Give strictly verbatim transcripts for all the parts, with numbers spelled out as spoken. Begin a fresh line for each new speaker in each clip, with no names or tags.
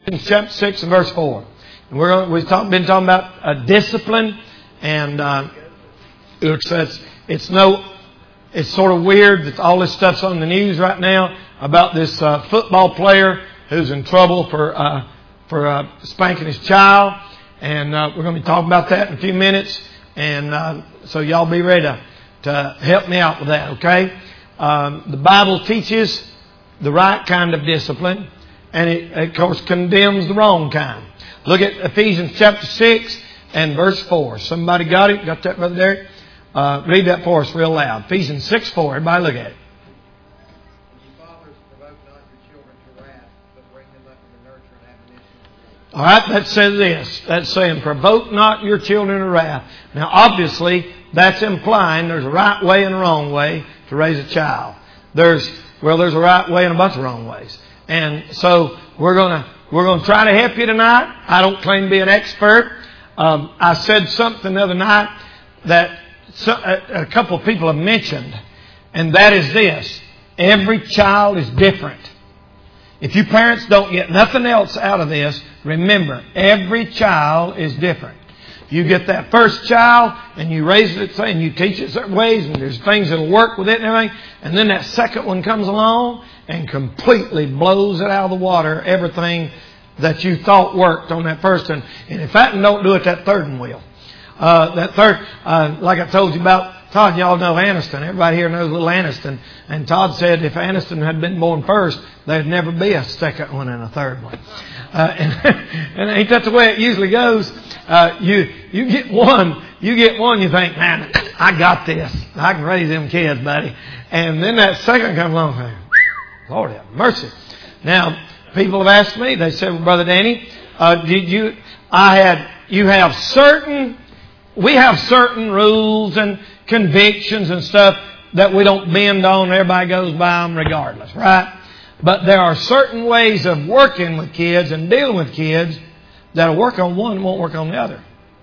chapter six and verse four. And we're going, we've talk, been talking about uh, discipline, and uh, it's, it's it's no it's sort of weird that all this stuff's on the news right now about this uh, football player who's in trouble for uh, for uh, spanking his child, and uh, we're going to be talking about that in a few minutes, and uh, so y'all be ready to, to help me out with that, okay? Um, the Bible teaches the right kind of discipline, and it, of course, condemns the wrong kind. Look at Ephesians chapter six and verse four. Somebody got it? Got that, Brother Derek? Uh, read that for us real loud. Ephesians six four. Everybody look at it. All right, that says this. That's saying, provoke not your children to wrath. Now, obviously, that's implying there's a right way and a wrong way to raise a child. There's, well, there's a right way and a bunch of wrong ways. And so, we're going to, we're going to try to help you tonight. I don't claim to be an expert. Um, I said something the other night that so, a, a couple of people have mentioned, and that is this. Every child is different. If you parents don't get nothing else out of this, remember, every child is different. You get that first child and you raise it and you teach it certain ways, and there's things that'll work with it and everything. And then that second one comes along and completely blows it out of the water, everything that you thought worked on that first one. And if that one don't do it, that third one will. Uh, that third, uh, like I told you about Todd, y'all know Aniston. Everybody here knows little Aniston. And Todd said if Aniston had been born first, there'd never be a second one and a third one. Uh, and, and ain't that the way it usually goes? Uh, you, you get one, you get one, you think, man, I got this. I can raise them kids, buddy. And then that second comes along, and, Lord have mercy. Now, people have asked me, they said, well, Brother Danny, uh, did you, I had, you have certain, we have certain rules and convictions and stuff that we don't bend on. Everybody goes by them regardless, right? But there are certain ways of working with kids and dealing with kids that'll work on one and won't work on the other.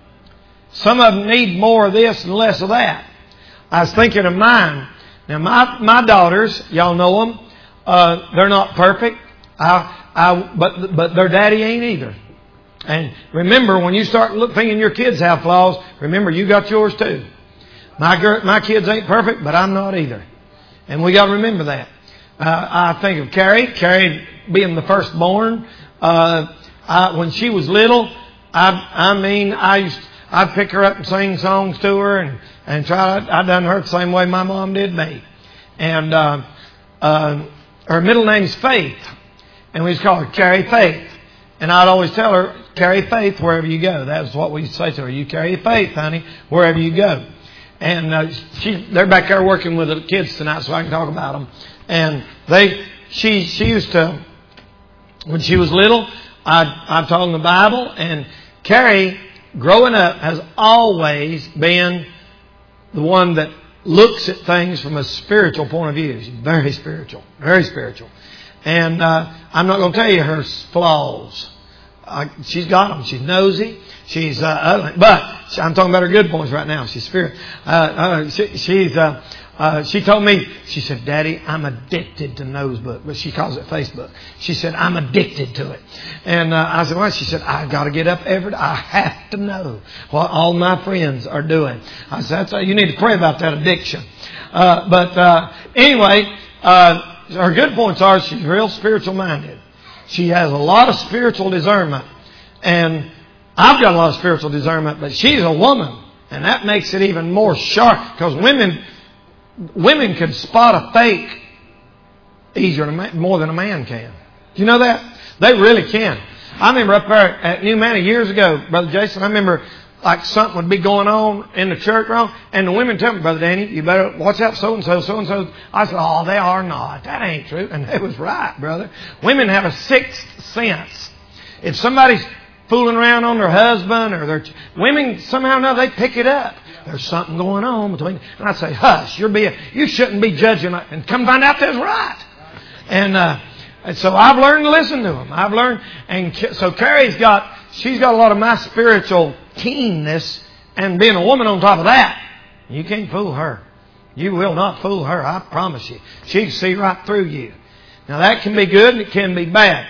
Some of them need more of this and less of that. I was thinking of mine. Now, my my daughters, y'all know them. Uh, they're not perfect. I, I, but but their daddy ain't either. And remember, when you start look, thinking your kids have flaws, remember you got yours too. My girl, my kids ain't perfect, but I'm not either. And we got to remember that. Uh, I think of Carrie. Carrie being the firstborn. Uh, I, when she was little, I, I mean, I used, I'd pick her up and sing songs to her and, and try, I done her the same way my mom did me. And, uh, uh, her middle name's Faith. And we just call her Carrie Faith. And I'd always tell her, carry faith wherever you go. That's what we used to say to her. You carry faith, honey, wherever you go. And uh, she, they're back there working with the kids tonight, so I can talk about them. And they, she, she used to, when she was little, I'd, I'd taught them the Bible. And Carrie, growing up, has always been the one that looks at things from a spiritual point of view. She's very spiritual, very spiritual. And uh, I'm not going to tell you her flaws. Uh, she's got them. She's nosy. She's uh, ugly. But I'm talking about her good points right now. She's spirit. Uh, uh, she, she's. Uh, uh, she told me. She said, "Daddy, I'm addicted to Nosebook," but she calls it Facebook. She said, "I'm addicted to it." And uh, I said, "Well," she said, "I've got to get up every day. I have to know what all my friends are doing." I said, "That's uh, you need to pray about that addiction." Uh, but uh, anyway, uh, her good points are she's real spiritual minded. She has a lot of spiritual discernment. And I've got a lot of spiritual discernment, but she's a woman. And that makes it even more sharp. Because women women can spot a fake easier than, more than a man can. Do you know that? They really can. I remember up there at New Manor years ago, Brother Jason, I remember like something would be going on in the church wrong. And the women tell me, "Brother Danny, you better watch out so-and-so, so-and-so." I said, "Oh, they are not. That ain't true." And they was right, brother. Women have a sixth sense. If somebody's fooling around on their husband or their... Women, somehow or another, they pick it up. There's something going on between... And I say, "Hush, you're being, you shouldn't be judging." And come find out that's right. And, uh, and so I've learned to listen to them. I've learned... And so Carrie's got... She's got a lot of my spiritual keenness, and being a woman on top of that, you can't fool her. You will not fool her, I promise you. She can see right through you. Now that can be good and it can be bad.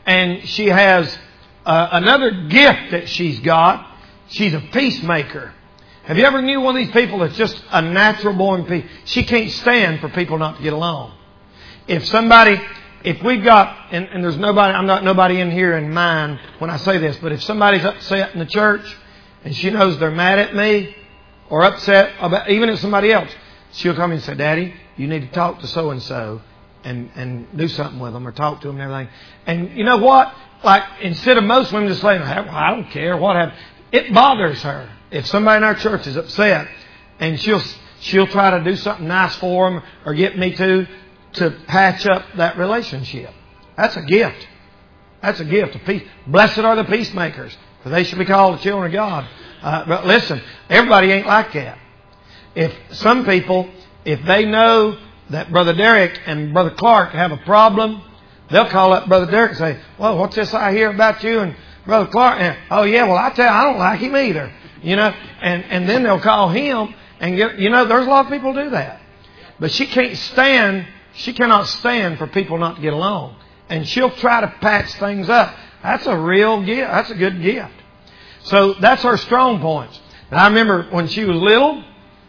And she has uh, another gift that she's got. She's a peacemaker. Have you ever knew one of these people that's just a natural born peace? She can't stand for people not to get along. If somebody, if we've got, and, and there's nobody, I'm not nobody in here in mind when I say this, but if somebody's upset in the church and she knows they're mad at me or upset about, even at somebody else, she'll come in and say, Daddy, you need to talk to so-and-so and, and do something with them or talk to them and everything. And you know what? Like, instead of most women just saying, well, I don't care, what happened? It bothers her. If somebody in our church is upset and she'll she'll try to do something nice for them or get me to to patch up that relationship. That's a gift. That's a gift of peace. Blessed are the peacemakers, for they should be called the children of God. Uh, but listen, everybody ain't like that. If some people, if they know that Brother Derek and Brother Clark have a problem, they'll call up Brother Derek and say, well, what's this I hear about you and Brother Clark? And, oh, yeah, well, I tell you, I don't like him either. You know, and, and then they'll call him and get, you know, there's a lot of people who do that. But she can't stand, she cannot stand for people not to get along. And she'll try to patch things up. That's a real gift. That's a good gift. So that's her strong points. And I remember when she was little,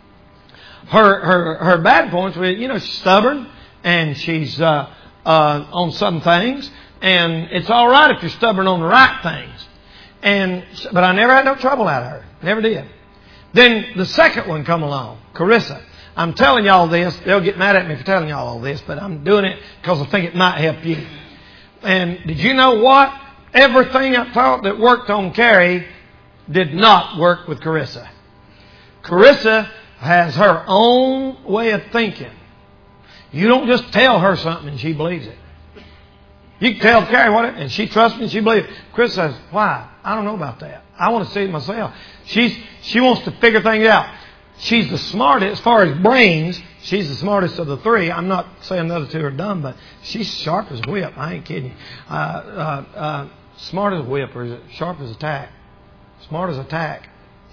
her, her, her bad points were, you know, she's stubborn and she's, uh, uh, on some things. And it's all right if you're stubborn on the right things. And, but I never had no trouble out of her. Never did. Then the second one come along, Carissa. I'm telling y'all this. They'll get mad at me for telling y'all all this, but I'm doing it because I think it might help you. And did you know what? Everything I thought that worked on Carrie did not work with Carissa. Carissa has her own way of thinking. You don't just tell her something and she believes it. You can tell Carrie what it, and she trusts me and she believes it. Chris says, why? I don't know about that. I want to see it myself. She's, she wants to figure things out. She's the smartest, as far as brains, she's the smartest of the three. I'm not saying the other two are dumb, but she's sharp as a whip. I ain't kidding you. Uh, uh, uh, smart as a whip, or is it sharp as a tack? Smart as a tack.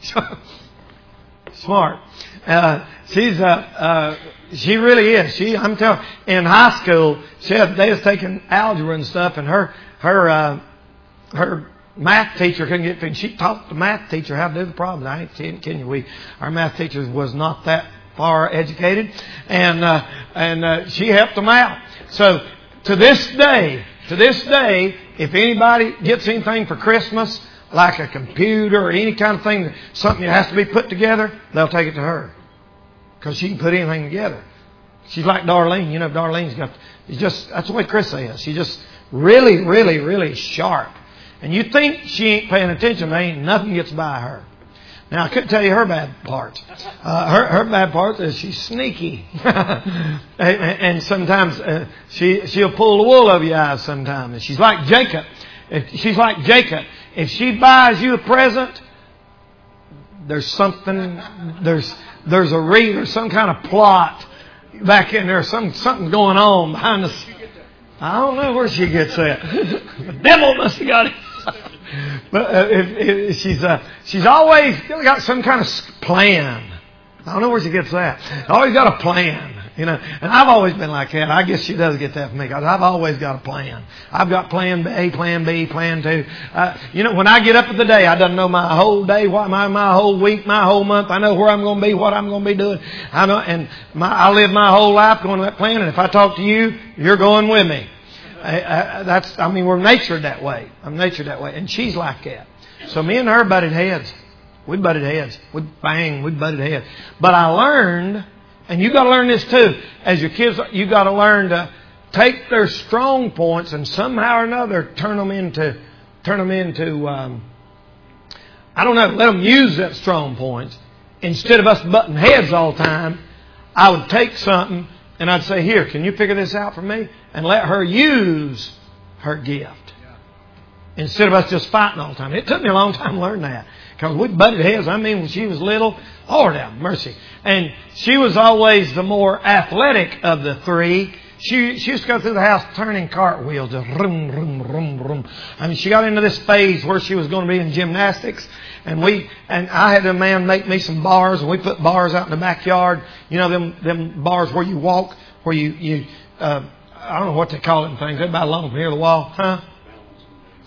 Smart. Uh, she's, uh, uh, she really is. She, I'm telling you, in high school, she had, they was taking algebra and stuff, and her, her, uh, her math teacher couldn't get things. She taught the math teacher how to do the problems. I ain't kidding you. We, our math teacher was not that far educated, and, uh, and, uh, she helped them out. So, to this day, to this day, if anybody gets anything for Christmas, like a computer or any kind of thing, something that has to be put together, they'll take it to her. Because she can put anything together. She's like Darlene. You know, Darlene's got, it's just, that's the way Chris is. She's just really, really, really sharp. And you think she ain't paying attention, there ain't nothing gets by her. Now, I couldn't tell you her bad parts. Uh, her, her bad parts is she's sneaky. and, and sometimes uh, she, she'll pull the wool over your eyes sometimes. And she's like Jacob. If she's like Jacob. If she buys you a present, there's something, there's there's a read, there's some kind of plot back in there, some something going on behind the. I don't know where she gets that. The devil must have got it. But uh, if, if she's uh, she's always got some kind of plan. I don't know where she gets that. Always got a plan. You know, and I've always been like that. I guess she does get that from me because I've always got a plan. I've got plan A, plan B, plan two. Uh, you know, when I get up in the day, I don't know my whole day, what my my whole week, my whole month. I know where I'm going to be, what I'm going to be doing. I know, and my, I live my whole life going to that plan. And if I talk to you, you're going with me. I, I, that's, I mean, we're natured that way. I'm natured that way, and she's like that. So me and her butted heads. We butted heads. We bang. We butted heads. But I learned. And you got to learn this too. As your kids, you got to learn to take their strong points and somehow or another turn them into, turn them into, um, I don't know, let them use that strong points. Instead of us butting heads all the time, I would take something and I'd say, here, can you figure this out for me? And let her use her gift. Instead of us just fighting all the time. It took me a long time to learn that. Because we butted heads. I mean, when she was little, Lord have mercy. And she was always the more athletic of the three. She, she used to go through the house turning cartwheels. Just rum, rum, rum, rum. I mean, she got into this phase where she was going to be in gymnastics. And we, and I had a man make me some bars. And we put bars out in the backyard. You know, them, them bars where you walk, where you, you, uh, I don't know what they call them things. They're about along from here to the wall. Huh?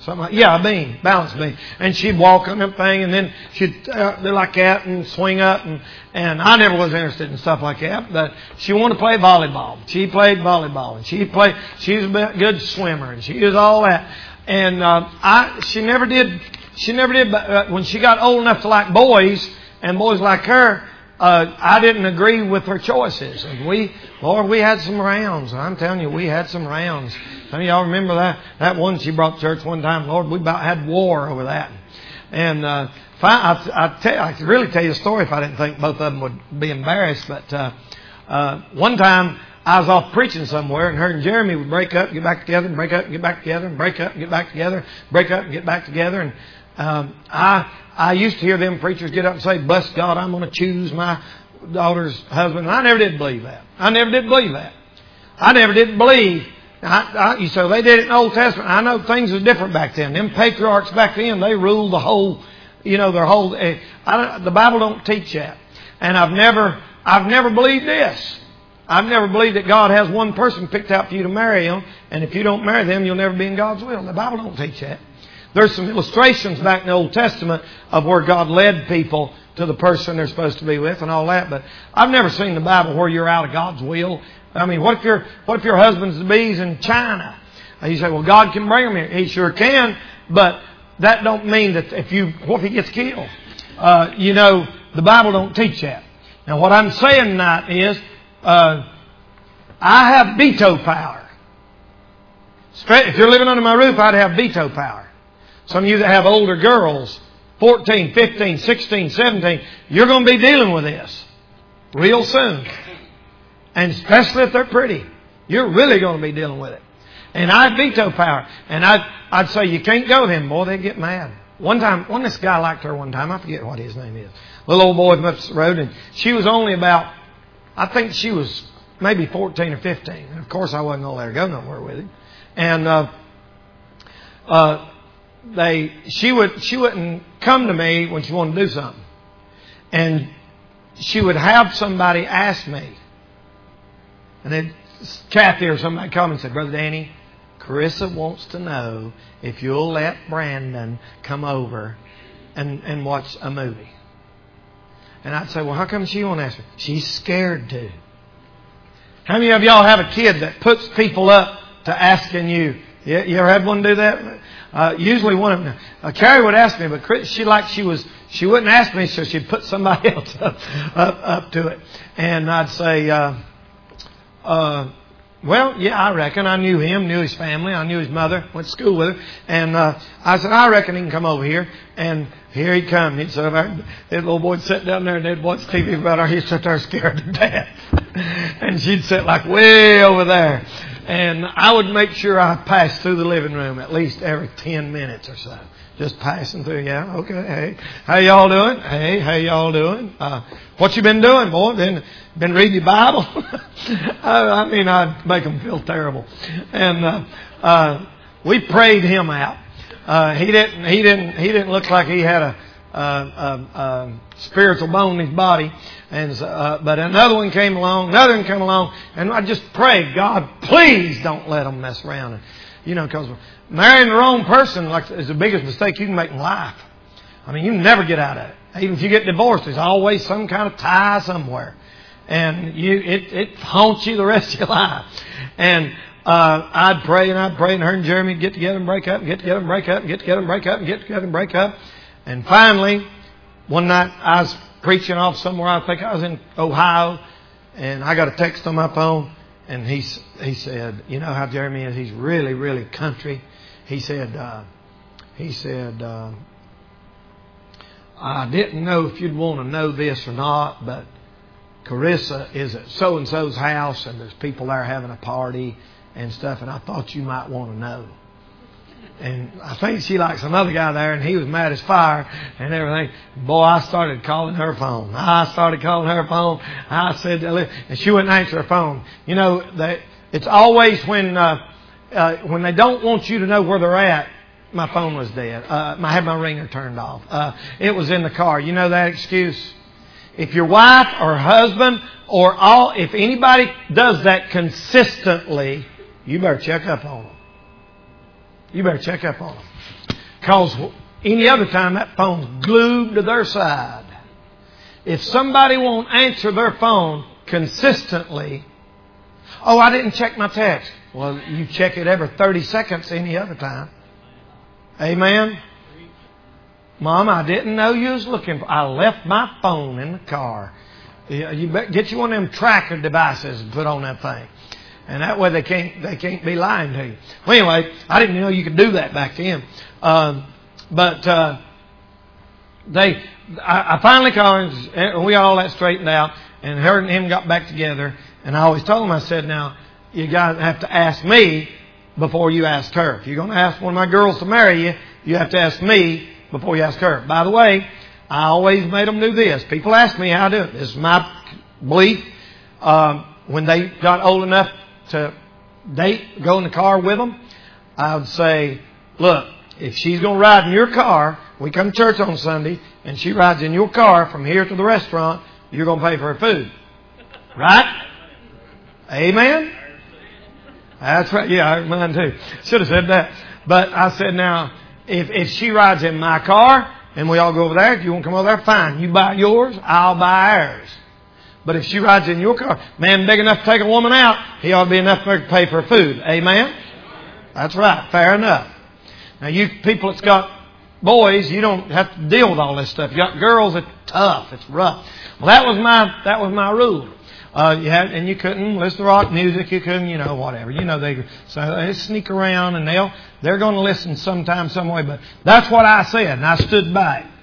Something like, yeah, a beam, balance beam. And she'd walk on them thing, and then she'd uh, do like that and swing up. And, and I never was interested in stuff like that, but she wanted to play volleyball. She played volleyball, and she played. She was a good swimmer, and she was all that. And uh, I, she never did. She never did. But uh, when she got old enough to like boys, and boys like her, uh, I didn't agree with her choices. And we, Lord, we had some rounds. I'm telling you, we had some rounds. Some of y'all remember that that one she brought to church one time. Lord, we about had war over that. And uh, if I, I, I, tell, I could really tell you a story if I didn't think both of them would be embarrassed. But uh, uh, one time I was off preaching somewhere, and her and Jeremy would break up, get back together, and break up, and get back together, and break up, and get back together, break up, and get back together. And um, I I used to hear them preachers get up and say, "Bless God, I'm going to choose my daughter's husband." And I never did believe that. I never did believe that. I never did believe. I, I, so they did it in the Old Testament. I know things was different back then. Them patriarchs back then, they ruled the whole, you know, their whole. Uh, I don't, the Bible don't teach that, and I've never, I've never believed this. I've never believed that God has one person picked out for you to marry him, and if you don't marry them, you'll never be in God's will. The Bible don't teach that. There's some illustrations back in the Old Testament of where God led people to the person they're supposed to be with and all that, but I've never seen the Bible where you're out of God's will. I mean, what if your what if your husband's to be's in China? You say, well, God can bring him here. He sure can, but that don't mean that if you what if he gets killed? Uh, you know, the Bible don't teach that. Now, what I'm saying tonight is, uh, I have veto power. If you're living under my roof, I'd have veto power. Some of you that have older girls, fourteen, fifteen, sixteen, seventeen, you're going to be dealing with this real soon. And especially if they're pretty, you're really going to be dealing with it. And I have veto power. And I'd, I'd say, you can't go with him. Boy, they get mad. One time, one this guy liked her one time. I forget what his name is. Little old boy from up the road. And she was only about, I think she was maybe fourteen or fifteen. And of course, I wasn't going to let her go nowhere with him. And uh, uh, they, she would, she wouldn't come to me when she wanted to do something. And she would have somebody ask me. And then Kathy or somebody come and said, Brother Danny, Carissa wants to know if you'll let Brandon come over and, and watch a movie. And I'd say, well, how come she won't ask me? She's scared to. How many of y'all have a kid that puts people up to asking you? You, you ever had one do that? Uh, usually one of them. Uh, Carrie would ask me, but Chris, she like she was, she wouldn't ask me, so she'd put somebody else up, up, up to it. And I'd say, uh, Uh, well, yeah, I reckon. I knew him, knew his family. I knew his mother, went to school with her. And uh, I said, I reckon he can come over here. And here he'd come. He'd sit there. That little boy would sit down there and they'd watch T V about her. He'd sit there scared to death. And she'd sit like way over there. And I would make sure I passed through the living room at least every ten minutes or so. Just passing through. Yeah, okay. Hey, how y'all doing? Hey, how y'all doing? Uh, what you been doing, boy? Been been reading your Bible? I, I mean, I'd make them feel terrible. And uh, uh, we prayed him out. Uh, he didn't. He didn't. He didn't look like he had a, a, a, a spiritual bone in his body. And uh, but another one came along. Another one came along, and I just prayed, God, please don't let them mess around. And, you know, because marrying the wrong person like is the biggest mistake you can make in life. I mean, you never get out of it. Even if you get divorced, there's always some kind of tie somewhere, and you it it haunts you the rest of your life. And uh, I'd pray and I'd pray, and her and Jeremy would get together and break up, and get together and break up, and get together and break up, and get together and break up. And finally, one night I was preaching off somewhere. I think I was in Ohio, and I got a text on my phone. And he he said, you know how Jeremy is? He's really, really country. He said, uh, he said, uh, I didn't know if you'd want to know this or not, but Carissa is at so-and-so's house, and there's people there having a party and stuff, and I thought you might want to know. And I think she likes another guy there, and he was mad as fire and everything. Boy, I started calling her phone. I started calling her phone. I said, and she wouldn't answer her phone. You know, they, it's always when uh, uh, when they don't want you to know where they're at. My phone was dead. Uh, I had my ringer turned off. Uh, it was in the car. You know that excuse? If your wife or husband or all, if anybody does that consistently, you better check up on them. You better check up on them. Because any other time that phone's glued to their side. If somebody won't answer their phone consistently, oh, I didn't check my text. Well, you check it every thirty seconds any other time. Amen? Mom, I didn't know you was looking for... I left my phone in the car. You better get you one of them tracker devices and put on that thing. And that way they can't they can't be lying to you. Well, anyway, I didn't know you could do that back then. Um, but uh, they, I, I finally called and we got all that straightened out. And her and him got back together. And I always told him, I said, now, you guys have to ask me before you ask her. If you're going to ask one of my girls to marry you, you have to ask me before you ask her. By the way, I always made them do this. People ask me how to do it. This is my belief. Um, when they got old enough to date, go in the car with them, I would say, look, if she's going to ride in your car, we come to church on Sunday, and she rides in your car from here to the restaurant, you're going to pay for her food. Right? Amen? That's right. Yeah, I mine too. Should have said that. But I said, now, if, if she rides in my car and we all go over there, if you want to come over there, fine. You buy yours, I'll buy ours. But if she rides in your car, man big enough to take a woman out, he ought to be enough for her to pay for her food. Amen? That's right. Fair enough. Now, you people that's got boys, you don't have to deal with all this stuff. You got girls, it's tough. It's rough. Well, that was my that was my rule. Uh, you had, and you couldn't listen to rock music. You couldn't, you know, whatever. You know, they so they sneak around and they'll they're going to listen sometime, some way. But that's what I said, and I stood by it.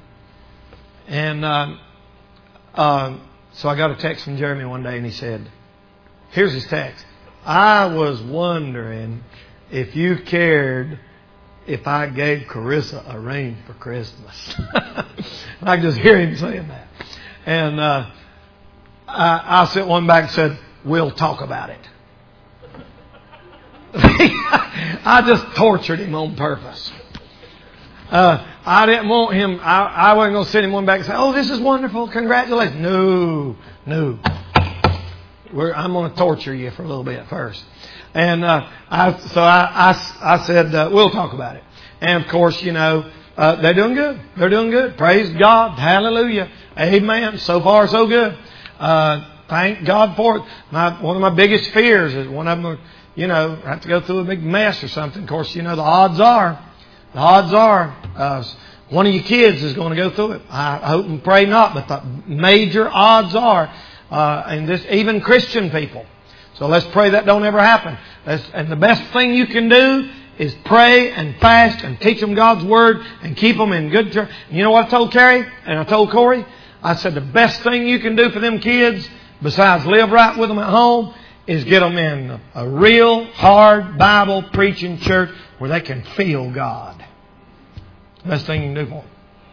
And uh, uh, so I got a text from Jeremy one day, and he said, "Here's his text. I was wondering if you cared if I gave Carissa a ring for Christmas." I could just hear him saying that, and. Uh, I, I sent one back and said, "We'll talk about it." I just tortured him on purpose. Uh, I didn't want him, I, I wasn't going to send him one back and say, "Oh, this is wonderful. Congratulations." No, no. We're, I'm going to torture you for a little bit first. And uh, I, so I, I, I said, uh, "We'll talk about it." And of course, you know, uh, they're doing good. They're doing good. Praise God. Hallelujah. Amen. So far, so good. Uh, thank God for it. My, one of my biggest fears is one of them, you know, have to go through a big mess or something. Of course, you know, the odds are, the odds are, uh, one of your kids is going to go through it. I hope and pray not, but the major odds are, uh, and this, even Christian people. So let's pray that don't ever happen. Let's, and the best thing you can do is pray and fast and teach them God's Word and keep them in good church. You know what I told Carrie and I told Corey? I said the best thing you can do for them kids, besides live right with them at home, is get them in a real hard Bible preaching church where they can feel God. Best thing you can do for them.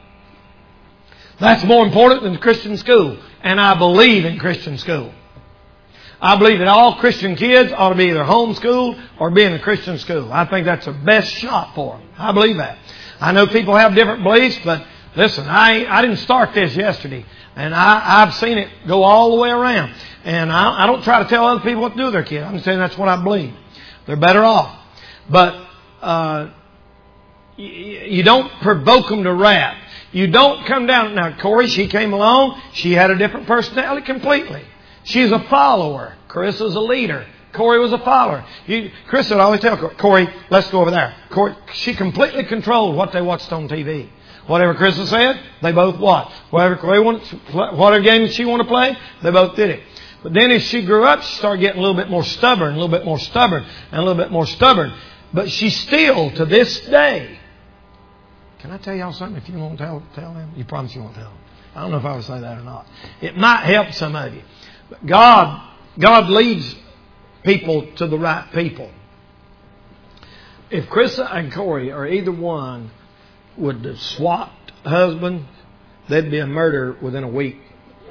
That's more important than Christian school. And I believe in Christian school. I believe that all Christian kids ought to be either homeschooled or be in a Christian school. I think that's the best shot for them. I believe that. I know people have different beliefs, but listen, I I didn't start this yesterday, and I, I've seen it go all the way around. And I, I don't try to tell other people what to do with their kid. I'm saying that's what I believe. They're better off. But uh, you, you don't provoke them to wrath. You don't come down. Now, Corey, she came along. She had a different personality completely. She's a follower. Carissa's a leader. Corey was a follower. You, Carissa would always tell Corey, "Let's go over there." Corey, she completely controlled what they watched on T V. Whatever Carissa said, they both watched. Whatever Corey wanted, whatever game she wanted to play, they both did it. But then as she grew up, she started getting a little bit more stubborn, a little bit more stubborn, and a little bit more stubborn. But she still, to this day, can I tell y'all something? If you won't tell, tell them, you promise you won't tell them. I don't know if I would say that or not. It might help some of you. But God, God leads people to the right people. If Carissa and Corey are either one would have swapped husband, there'd be a murder within a week.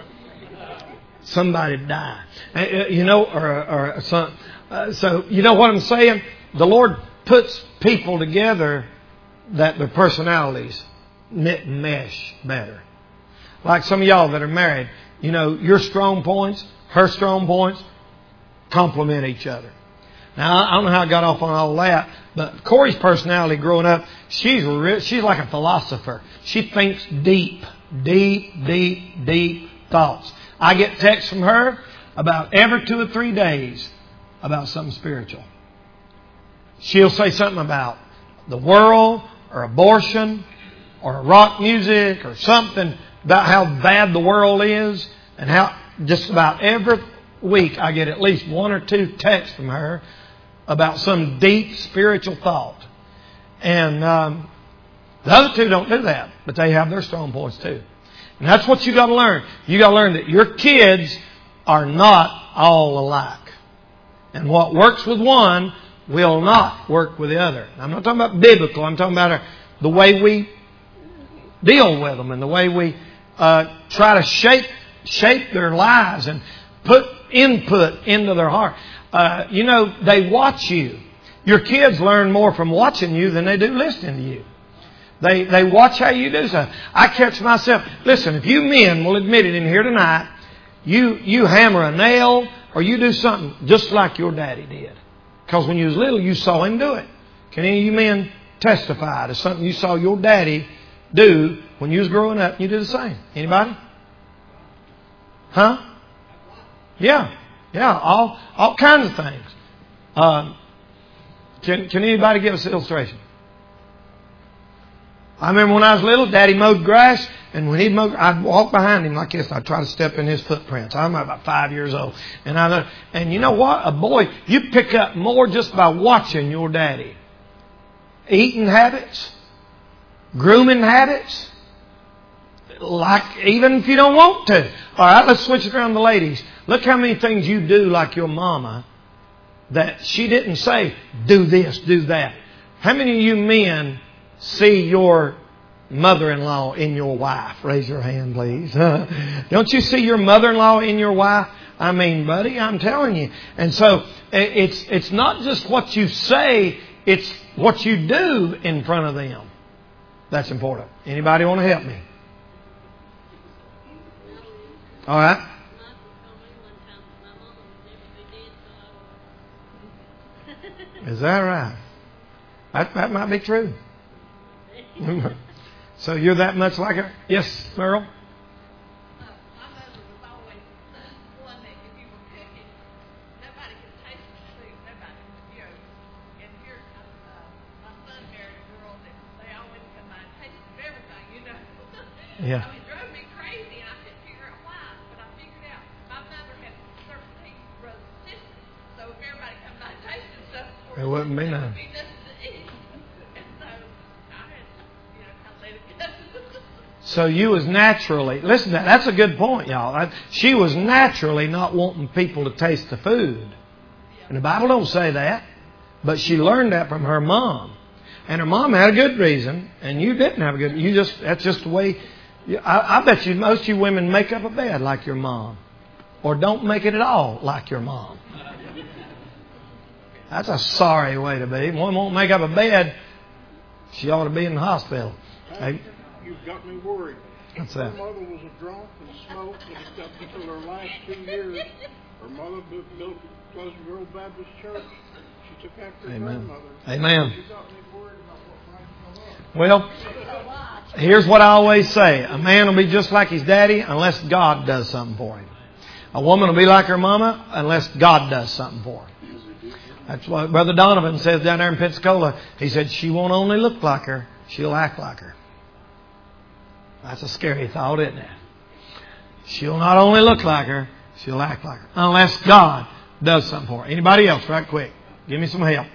Somebody'd die. You know, or, or a son. Uh, so, you know what I'm saying? The Lord puts people together that their personalities knit and mesh better. Like some of y'all that are married, you know, your strong points, her strong points, complement each other. Now, I don't know how I got off on all that, but Corey's personality growing up, she's re- she's like a philosopher. She thinks deep, deep, deep, deep thoughts. I get texts from her about every two or three days about something spiritual. She'll say something about the world or abortion or rock music or something about how bad the world is, and how just about every week I get at least one or two texts from her about some deep spiritual thought. And um, the other two don't do that, but they have their strong points too. And that's what you got to learn. You got to learn that your kids are not all alike. And what works with one will not work with the other. I'm not talking about biblical. I'm talking about the way we deal with them and the way we uh, try to shape shape their lives and put input into their heart. Uh, you know, they watch you. Your kids learn more from watching you than they do listening to you. They they watch how you do stuff. I catch myself. Listen, if you men will admit it in here tonight, you you hammer a nail or you do something just like your daddy did. Because when you was little, you saw him do it. Can any of you men testify to something you saw your daddy do when you was growing up? You did the same. Anybody? Huh? Yeah. Yeah. All all kinds of things. Um, can can anybody give us an illustration? I remember when I was little, Daddy mowed grass, and when he mowed, I'd walk behind him like this. I'd try to step in his footprints. I'm about five years old, and I and you know what? A boy, you pick up more just by watching your daddy. Eating habits, grooming habits, like even if you don't want to. All right, let's switch it around to ladies. Look how many things you do like your mama that she didn't say, do this, do that. How many of you men see your mother-in-law in your wife? Raise your hand, please. Don't you see your mother-in-law in your wife? I mean, buddy, I'm telling you. And so it's it's not just what you say, it's what you do in front of them. That's important. Anybody want to help me? All right. Is that right? That, that might be true. So you're that much like her? Yes, Merle? Yeah.
I mean, it drove me crazy, and I couldn't figure out why, but I figured out my mother had thirteen brothers and sisters, so if everybody come by and tasted stuff,
it wouldn't be none.
It would be nothing to eat. And so I had, you know, kind of let it go.
So you was naturally, listen, to that, that's a good point, y'all. She was naturally not wanting people to taste the food. And the Bible don't say that, but she learned that from her mom. And her mom had a good reason, and you didn't have a good. You just that's just the way. I, I bet you most of you women make up a bed like your mom, or don't make it at all like your mom. That's a sorry way to be. One won't make up a bed. She ought to be in the hospital. Hey.
You've got me worried.
What's that?
Her mother was a drunk and smoked, and up until her last two years, her mother built a Pleasant Grove Baptist Church. She took after her
Amen.
grandmother.
Amen.
She got me worried about what might come up.
Well, here's what I always say. A man will be just like his daddy unless God does something for him. A woman will be like her mama unless God does something for her. That's what Brother Donovan says down there in Pensacola. He said, she won't only look like her, she'll act like her. That's a scary thought, isn't it? She'll not only look like her, she'll act like her. Unless God does something for her. Anybody else, right quick? Give me some help.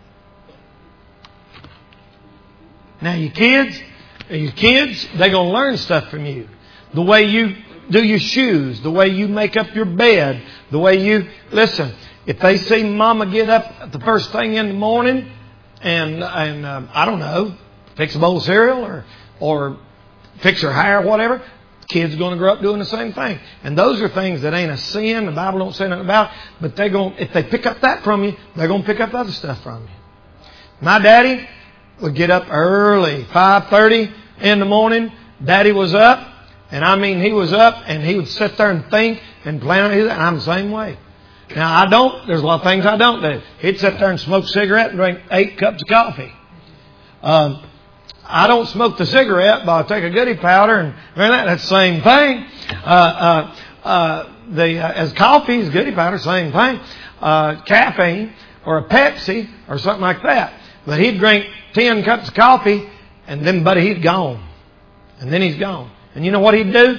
Now, your kids, your kids, they're going to learn stuff from you. The way you do your shoes, the way you make up your bed, the way you... Listen, if they see Mama get up the first thing in the morning and, and um, I don't know, fix a bowl of cereal or, or fix her hair or whatever, the kid's going to grow up doing the same thing. And those are things that ain't a sin. The Bible don't say nothing about. But they're going, if they pick up that from you, they're going to pick up other stuff from you. My daddy would get up early, five thirty in the morning. Daddy was up, and I mean he was up, and he would sit there and think and plan. And I'm the same way. Now, I don't, there's a lot of things I don't do. He'd sit there and smoke a cigarette and drink eight cups of coffee. Um, I don't smoke the cigarette, but I'll take a goody powder and man, that, that's the same thing. Uh, uh, uh, the, uh, as coffee is goody powder, same thing. Uh, caffeine or a Pepsi or something like that. But he'd drink ten cups of coffee and then, buddy, he'd gone. And then he's gone. And you know what he'd do?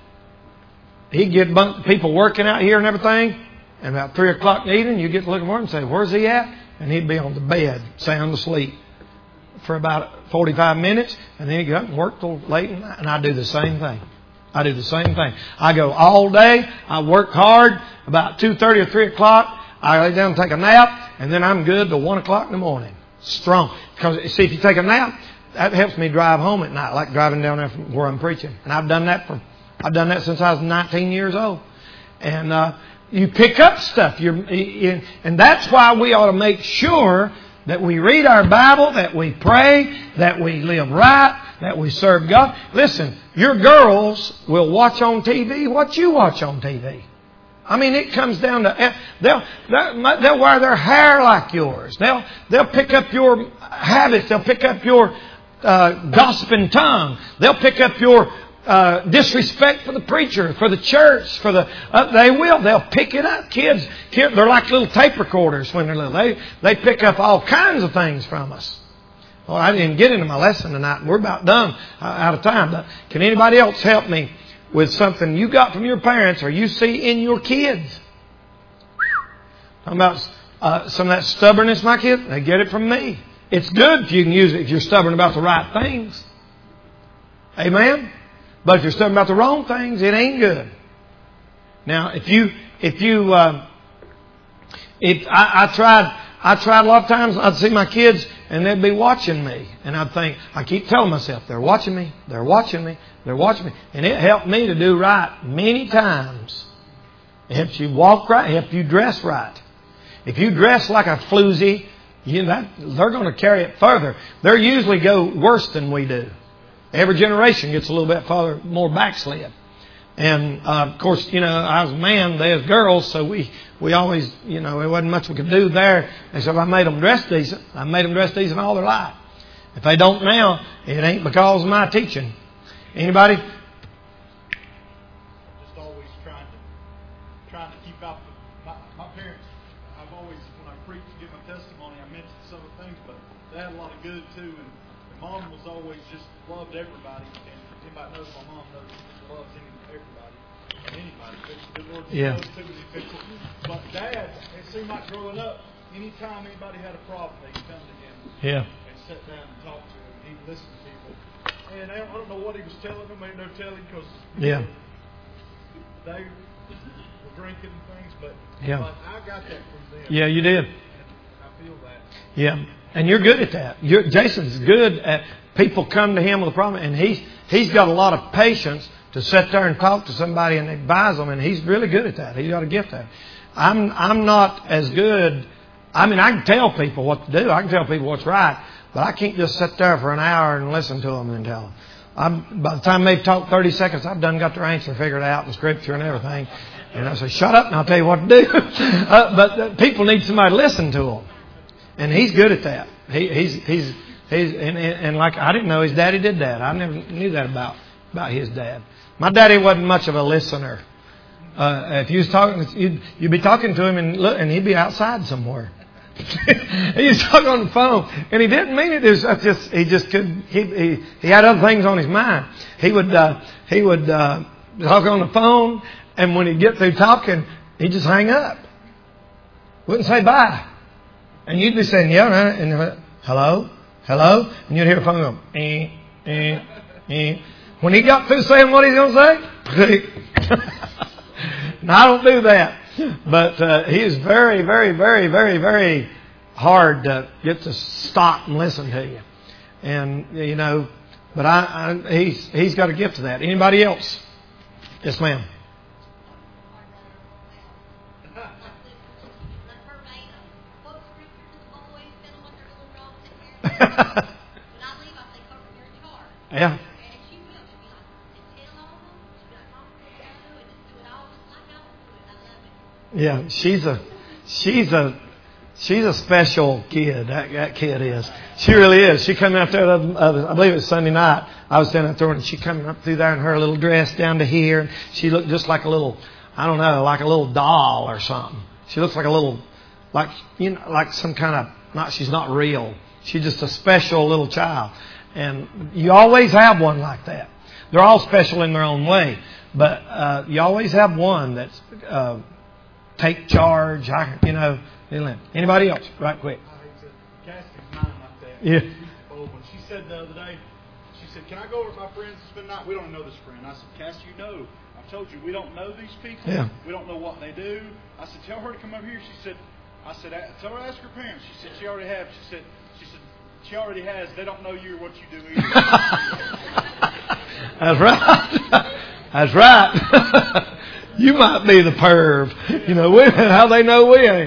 He'd get a bunch of people working out here and everything. And about three o'clock in the evening, you get to look for him and say, where's he at? And he'd be on the bed, sound asleep for about forty-five minutes. And then he'd get up and work till late at night. And I do the same thing. I do the same thing. I go all day. I work hard. About two thirty or three o'clock, I lay down and take a nap. And then I'm good till one o'clock in the morning. Strong. Because, see, if you take a nap, that helps me drive home at night, like driving down there from where I'm preaching. And I've done that for, I've done that since I was nineteen years old. And, uh, you pick up stuff. You're, you, and that's why we ought to make sure that we read our Bible, that we pray, that we live right, that we serve God. Listen, your girls will watch on T V what you watch on T V. I mean, it comes down to, they'll, they'll, they'll wear their hair like yours. They'll, they'll pick up your habits. They'll pick up your uh, gossiping tongue. They'll pick up your Uh, disrespect for the preacher, for the church, for the uh, they will. They'll pick it up. Kids, kids, they're like little tape recorders when they're little. They they pick up all kinds of things from us. Well, I didn't get into my lesson tonight. We're about done, uh, out of time. But can anybody else help me with something you got from your parents or you see in your kids? Talking about uh, some of that stubbornness, my kids. They get it from me. It's good if you can use it if you're stubborn about the right things. Amen. But if you're stubborn about the wrong things, it ain't good. Now, if you, if you, uh, if I, I tried, I tried a lot of times. I'd see my kids, and they'd be watching me, and I'd think, I keep telling myself, they're watching me, they're watching me, they're watching me, and it helped me to do right many times. It helps you walk right, it helps you dress right. If you dress like a floozy, you know, that, they're going to carry it further. They usually go worse than we do. Every generation gets a little bit farther, more backslid. And, uh, of course, you know, I was a man, they was girls, so we, we always, you know, there wasn't much we could do there. Except I made them dress decent. I made them dress decent all their life. If they don't now, it ain't because of my teaching. Anybody?
Just always trying to, trying to keep out the, my, my parents, I've always, when I preach and give my testimony, I mentioned some of the things, but they had a lot of good too. And Mom was always just loved everybody, and anybody knows my mom knows she loves everybody, anybody. The Lord
yeah.
knows too many people. But Dad, it seemed like growing up, anytime anybody had a problem, they'd come to him
yeah.
and sit down and talk to him. He'd listen to people, and I don't know what he was telling them. Maybe they're telling because
yeah.
they were drinking and things, but,
yeah.
but I got that from them.
Yeah, you did.
And I feel that.
Yeah. And you're good at that. You're, Jason's good at people come to him with a problem, and he's he's got a lot of patience to sit there and talk to somebody and advise them, and he's really good at that. He's got a gift at it. I'm I'm not as good. I mean, I can tell people what to do. I can tell people what's right, but I can't just sit there for an hour and listen to them and tell them. I'm, by the time they've talked thirty seconds, I've done got their answer figured out in Scripture and everything. And I say, shut up and I'll tell you what to do. uh, but uh, people need somebody to listen to them. And he's good at that. He, he's he's he's and, and, and like I didn't know his daddy did that. I never knew that about about his dad. My daddy wasn't much of a listener. Uh, if you was talking, you'd, you'd be talking to him and look, and he'd be outside somewhere. He was talking on the phone, and he didn't mean it. It was just he just couldn't. He he, he had other things on his mind. He would uh, he would uh, talk on the phone, and when he'd get through talking, he'd just hang up. Wouldn't say bye. And you'd be saying, yeah, right? And uh, hello, hello, and you'd hear the phone go, eh, eh, eh. When he got through saying what he's going to say, now I don't do that. But uh, he is very, very, very, very, very hard to get to stop and listen to you. And, you know, but I, I he's he's got a gift of that. Anybody else? Yes, ma'am.
When I leave, I say, cover your car.
Yeah.
And she will. She'll be like, and tell all of them. She'll be like, Mom, and just do it all just like I would do it. I love it.
Yeah, she's a, she's a, she's a special kid. That, that kid is. She really is. She came out there, uh, I believe it was Sunday night. I was standing out there and she came up through there in her little dress down to here. And she looked just like a little, I don't know, like a little doll or something. She looks like a little, like, you know, like some kind of, not, she's not real. She's just a special little child. And you always have one like that. They're all special in their own way. But uh, you always have one that's uh, take charge, I, you know. Anybody else? Right quick.
Cassie's mine like that.
Yeah.
When she said the other day, she said, "Can I go over to my friends and spend the night?" We don't know this friend. I said, "Cassie, you know, I've told you we don't know these people.
Yeah.
We don't know what they do." I said, "Tell her to come over here." She said, "I said, tell her to ask her parents." She said, "She already have." She said, "She said she already has. They don't know you or what you do either."
That's right. That's right. You might be the perv. You know, we, how they know we ain't.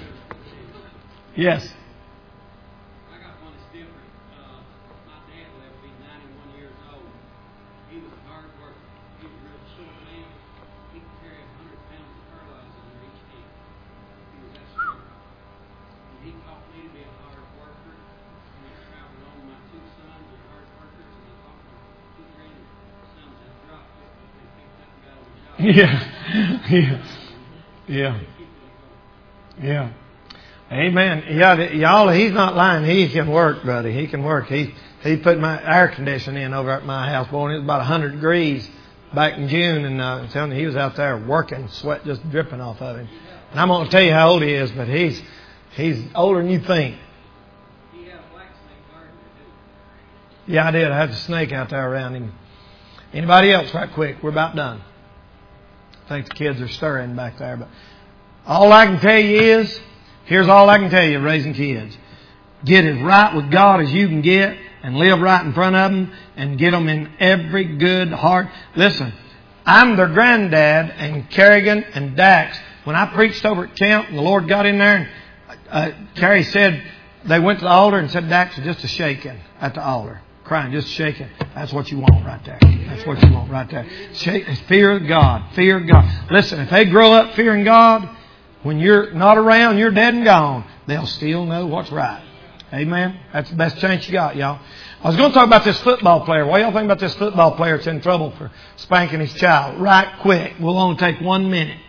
Yes.
I got one that's different. Uh, my dad lived to be ninety-one years old. He was a hard worker. He was a real short man. He could carry one hundred pounds of fertilizer under each hand. He was that strong. And he taught me to be a hard worker. And he traveled on. My two sons are hard workers. And he taught my two grandsons that dropped it, but they picked up and got on the job.
Yeah. Yeah. Yeah. Yeah. Amen. Yeah, y'all, he's not lying. He can work, buddy. He can work. He he put my air conditioning in over at my house, boy, and it was about one hundred degrees back in June, and uh, I'm telling you, he was out there working, sweat just dripping off of him. And I'm going to tell you how old he is, but he's he's older than you think.
He had a black snake garden too.
Yeah, I did. I had a snake out there around him. Anybody else? Right quick. We're about done. I think the kids are stirring back there, but all I can tell you is, here's all I can tell you, raising kids. Get as right with God as you can get and live right in front of them and get them in every good heart. Listen, I'm their granddad, and Kerrigan and Dax, when I preached over at camp and the Lord got in there, and uh, Carrie said, they went to the altar and said Dax was just a shaking at the altar. Crying, just shaking. That's what you want right there. That's what you want right there. Shake, fear of God. Fear of God. Listen, if they grow up fearing God, when you're not around, you're dead and gone, they'll still know what's right. Amen? That's the best chance you got, y'all. I was going to talk about this football player. What do y'all think about this football player that's in trouble for spanking his child? Right quick. We'll only take one minute.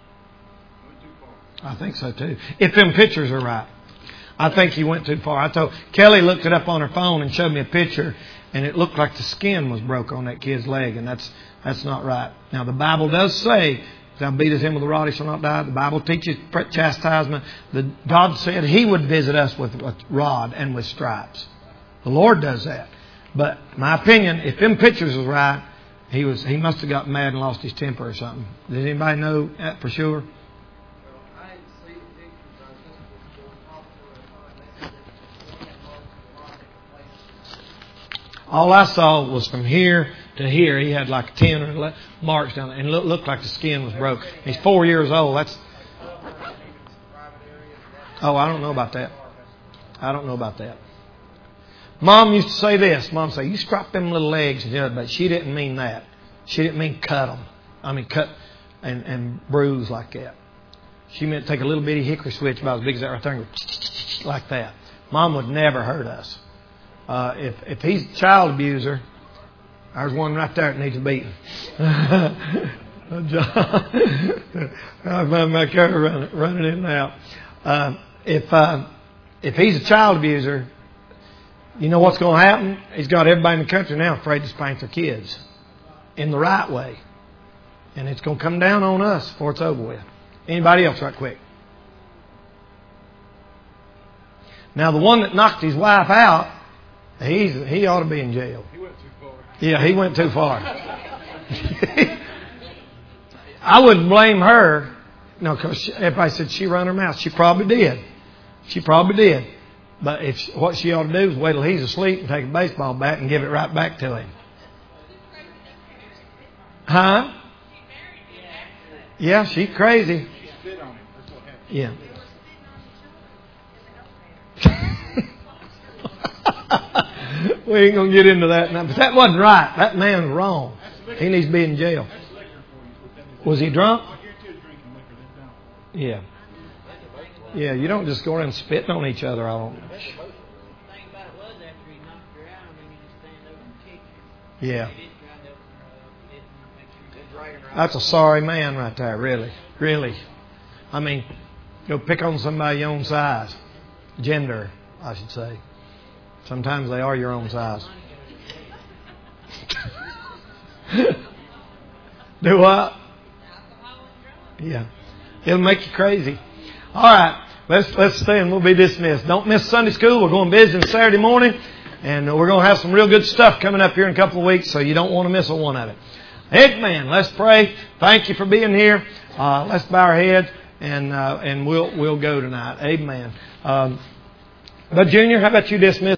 I think so too. If them pictures are right. I think he went too far. I told Kelly looked it up on her phone and showed me a picture, and it looked like the skin was broke on that kid's leg, and that's that's not right. Now the Bible does say, "Thou beatest him with a rod, he shall not die." The Bible teaches chastisement. The, God said He would visit us with a rod and with stripes. The Lord does that. But my opinion, if them pictures was right, he was he must have got mad and lost his temper or something. Does anybody know that for sure? All I saw was from here to here. He had like ten or eleven marks down there, and it looked, looked like the skin was broke. He's four years old. That's. Oh, I don't know about that. I don't know about that. Mom used to say this. Mom would say, "You strop them little legs," but she didn't mean that. She didn't mean cut them. I mean cut and, and bruise like that. She meant take a little bitty hickory switch about as big as that right there and go like that. Mom would never hurt us. Uh, if if he's a child abuser, there's one right there that needs a beating. I'm back there running, running in and out. Uh, if uh, if he's a child abuser, you know what's going to happen? He's got everybody in the country now afraid to spank their kids in the right way, and it's going to come down on us before it's over with. Anybody else, right quick? Now the one that knocked his wife out. He's, he ought to be in jail.
He went too far.
Yeah, he went too far. I wouldn't blame her. No, because everybody said she run her mouth. She probably did. She probably did. But if what she ought to do is wait till he's asleep and take a baseball bat and give it right back to him. Huh? Yeah, she's crazy.
She spit on him. That's what happened.
Yeah. We ain't going to get into that now. But that wasn't right. That man's wrong. He needs to be in jail. Was he drunk? Yeah. Yeah, you don't just go around spitting on each other. I don't.
The thing about it was after he knocked her out, I mean, he just stand over and kick her.
Yeah.
He did try to, uh, did make sure he dragging her.
That's a sorry man right there, really. Really. I mean, go pick on somebody your own size. Gender, I should say. Sometimes they are your own size. Do what? Yeah. It'll make you crazy. All right. Let's let's stay and we'll be dismissed. Don't miss Sunday school. We're going visiting Saturday morning. And we're going to have some real good stuff coming up here in a couple of weeks. So you don't want to miss a one of it. Amen. Let's pray. Thank you for being here. Uh, let's bow our heads and uh, and we'll we'll go tonight. Amen. Um, but Junior, how about you dismiss?